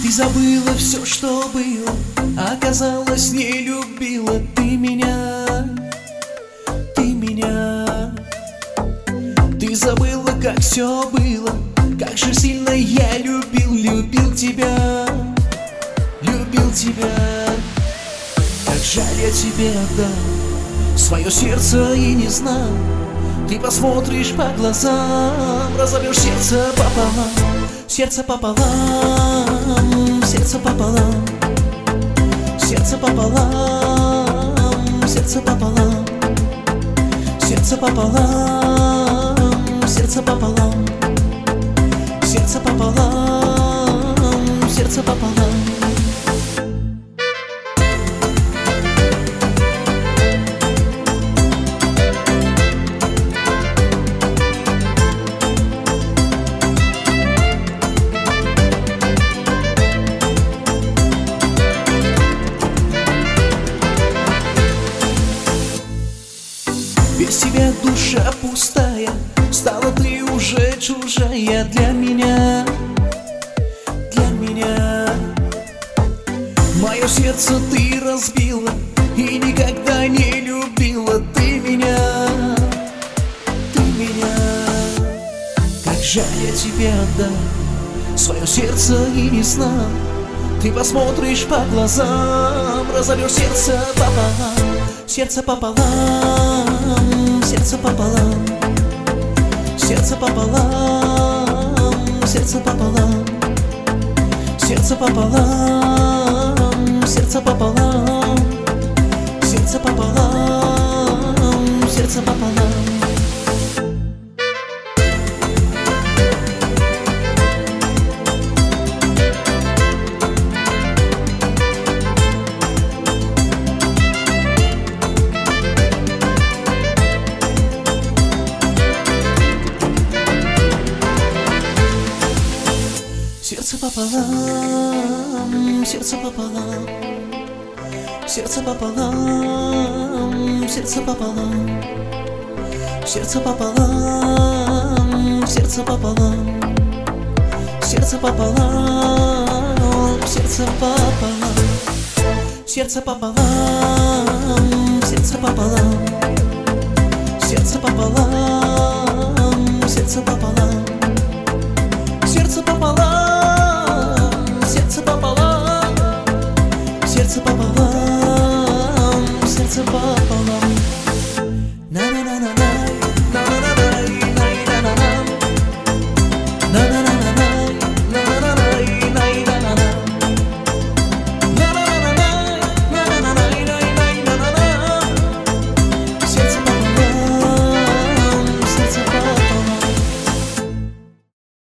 Ты забыла все, что было, оказалось, не любила ты меня, ты меня. Ты забыла, как все было, как же сильно я любил, любил тебя, любил тебя. Как жаль, я тебе отдал свое сердце и не знал. Ты посмотришь по глазам, разобьешь сердце пополам, сердце пополам, сердце пополам, сердце пополам, сердце пополам, сердце пополам, сердце пополам, сердце пополам, сердце пополам. Без тебя душа пустая, стала ты уже чужая для меня, для меня. Мое сердце ты разбила и никогда не любила ты меня, ты меня. Как жаль, я тебе отдал свое сердце и не знал. Ты посмотришь по глазам, разобьешь сердце пополам, сердце пополам, сердце пополам, сердце пополам, сердце пополам, сердце пополам, сердце пополам, сердце пополам, сердце пополам. Сердце пополам, сердце пополам, сердце пополам, сердце пополам, сердце пополам, сердце пополам, сердце пополам, сердце пополам, сердце пополам, сердце пополам, сердце пополам, сердце пополам, сердце пополам.